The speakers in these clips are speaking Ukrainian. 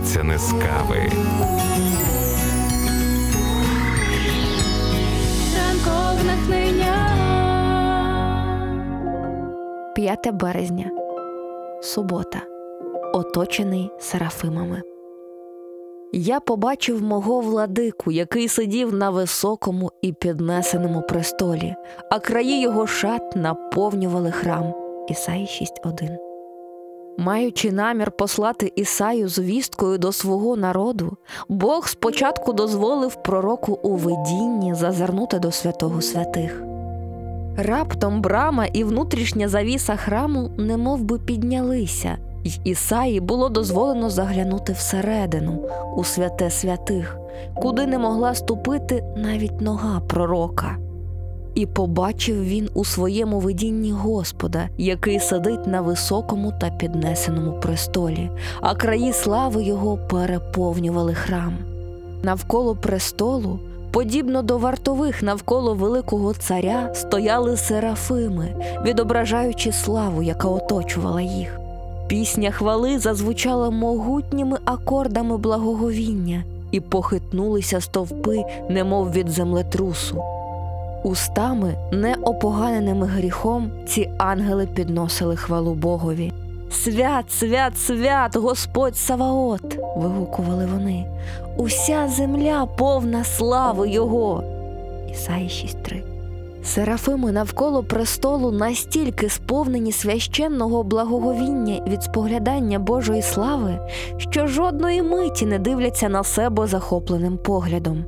починається не з кави. Ранкове натхнення. 5 березня. Субота. Оточений серафимами. Я побачив мого владику, який сидів на високому і піднесеному престолі, а краї його шат наповнювали храм. Ісаї 6:1. Маючи намір послати Ісаю з вісткою до свого народу, Бог спочатку дозволив пророку у видінні зазирнути до святого святих. Раптом брама і внутрішня завіса храму немовби піднялися, й Ісаї було дозволено заглянути всередину, у святе святих, куди не могла ступити навіть нога пророка. І побачив він у своєму видінні Господа, який сидить на високому та піднесеному престолі, а краї слави його переповнювали храм. Навколо престолу, подібно до вартових навколо великого царя, стояли серафими, відображаючи славу, яка оточувала їх. Пісня хвали зазвучала могутніми акордами благоговіння, і похитнулися стовпи, немов від землетрусу. Устами, не опоганеними гріхом, ці ангели підносили хвалу Богові. «Свят, свят, свят, Господь Саваот!» – вигукували вони. «Уся земля повна слави Його!» Ісаї 6:3. Серафими навколо престолу настільки сповнені священного благоговіння від споглядання Божої слави, що жодної миті не дивляться на себе захопленим поглядом.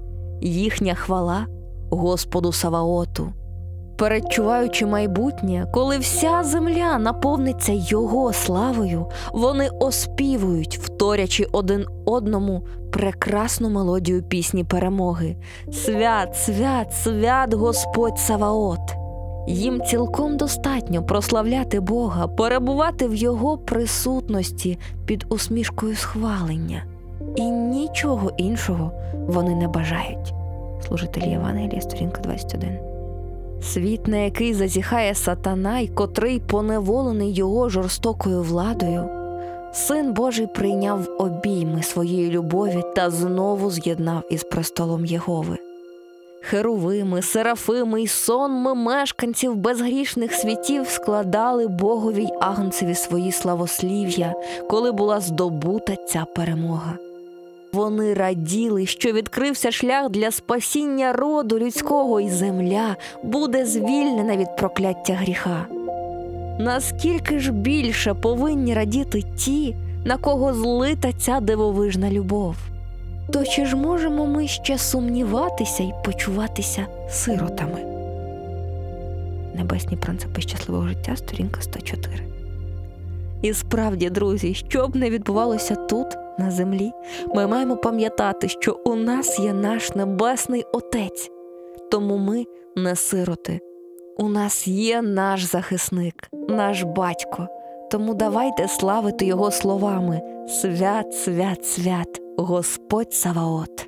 Їхня хвала Господу Саваоту. Передчуваючи майбутнє, коли вся земля наповниться Його славою, вони оспівують, вторячи один одному прекрасну мелодію пісні перемоги. «Свят, свят, свят Господь Саваот!» Їм цілком достатньо прославляти Бога, перебувати в Його присутності під усмішкою схвалення. І нічого іншого вони не бажають. Служителі Євангелія, сторінка 21. Світ, на який зазіхає сатана й котрий поневолений його жорстокою владою, Син Божий прийняв в обійми своєї любові та знову з'єднав із престолом Єгови. Херувими, серафими й сонми мешканців безгрішних світів складали Богові й Агнцеві свої славослів'я, коли була здобута ця перемога. Вони раділи, що відкрився шлях для спасіння роду людського, і земля буде звільнена від прокляття гріха. Наскільки ж більше повинні радіти ті, на кого злита ця дивовижна любов? То чи ж можемо ми ще сумніватися й почуватися сиротами? Небесні принципи щасливого життя, сторінка 104. І справді, друзі, що б не відбувалося тут, на землі, ми маємо пам'ятати, що у нас є наш Небесний Отець. Тому ми не сироти. У нас є наш захисник, наш батько. Тому давайте славити Його словами: «Свят, свят, свят, Господь Саваот!»